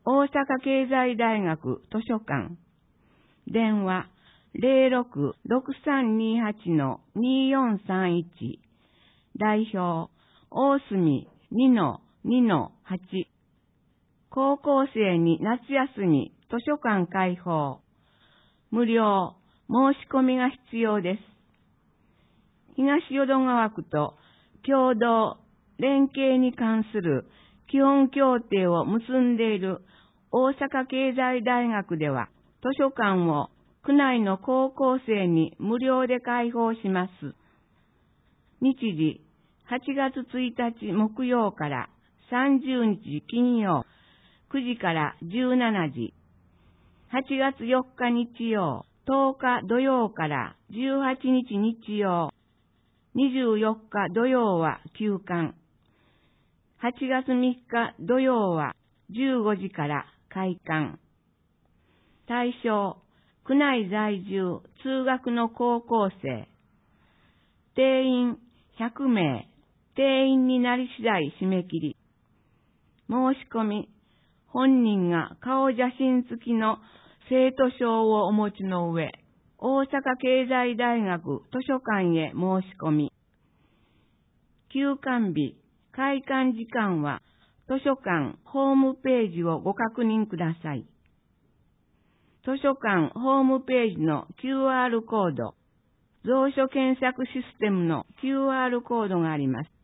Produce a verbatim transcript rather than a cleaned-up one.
大阪経済大学図書館。電話 ゼロろく ろくさんにはち によんさんいち。代表、大隅 にのにのはち。高校生に夏休み図書館開放。無料、申し込みが必要です。東淀川区と共同、連携に関する基本協定を結んでいる大阪経済大学では、図書館を区内の高校生に無料で開放します。日時、はちがつついたち木曜からさんじゅうにち金曜、くじからじゅうしちじ。はちがつよっか日曜、とおか土曜からじゅうはちにち日曜、にじゅうよっか土曜は休館。はちがつみっか土曜はじゅうごじから開館。対象、区内在住、通学の高校生。定員ひゃくめい、定員になり次第締め切り。申し込み、本人が顔写真付きの生徒証をお持ちの上、大阪経済大学図書館へ申し込み。休館日、開館時間は図書館ホームページをご確認ください。図書館ホームページの キューアール コード、蔵書検索システムの キューアール コードがあります。